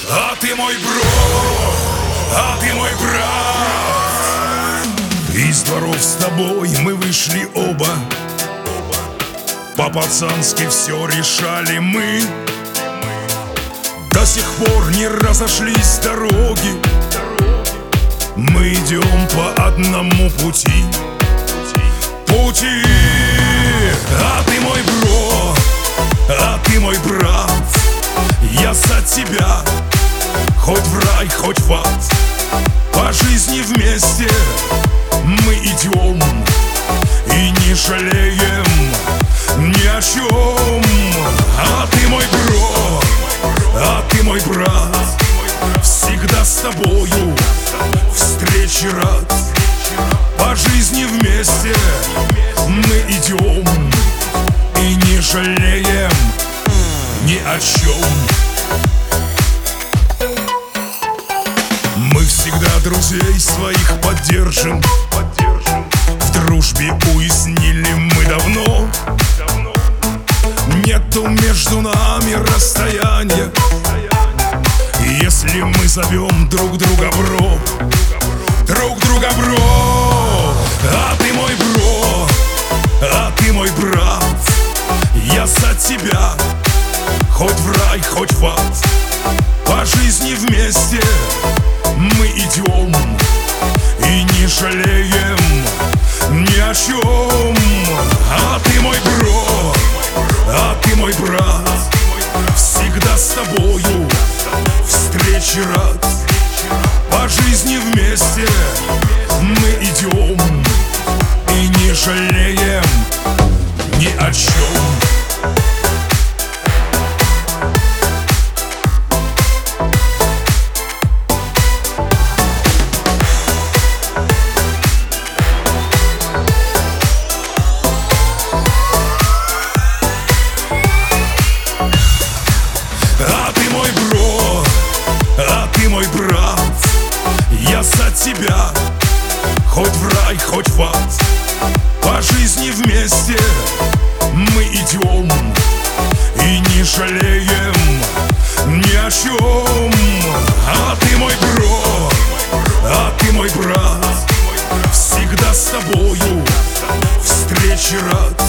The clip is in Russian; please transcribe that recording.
А ты мой бро, а ты мой брат. Из дворов с тобой мы вышли оба, по-пацански все решали мы. До сих пор не разошлись дороги, мы идем по одному пути. А ты мой бро, а ты мой брат. Я за тебя, хоть в рай, хоть в ад. По жизни вместе мы идем и не жалеем ни о чем. А ты мой бро, а ты мой брат. Всегда с тобою встречи рад. По жизни вместе мы идем и не жалеем ни о чем. Мы всегда друзей своих поддержим. В дружбе уяснили мы давно. Нету между нами расстояния, если мы зовем друг друга бро. Друг друга бро. А ты мой бро, а ты мой брат. Я за тебя, хоть в рай, хоть в ад. По жизни вместе мы идем и не жалеем ни о чем. А ты мой бро, а ты мой брат. Всегда с тобою встречи рад. По жизни вместе мы идем и не жалеем ни о чем. А ты мой бро, а ты мой брат. Я за тебя, хоть в рай, хоть в ад. По жизни вместе мы идем и не жалеем ни о чем. А ты мой бро, а ты мой брат. Всегда с тобою встречи рад.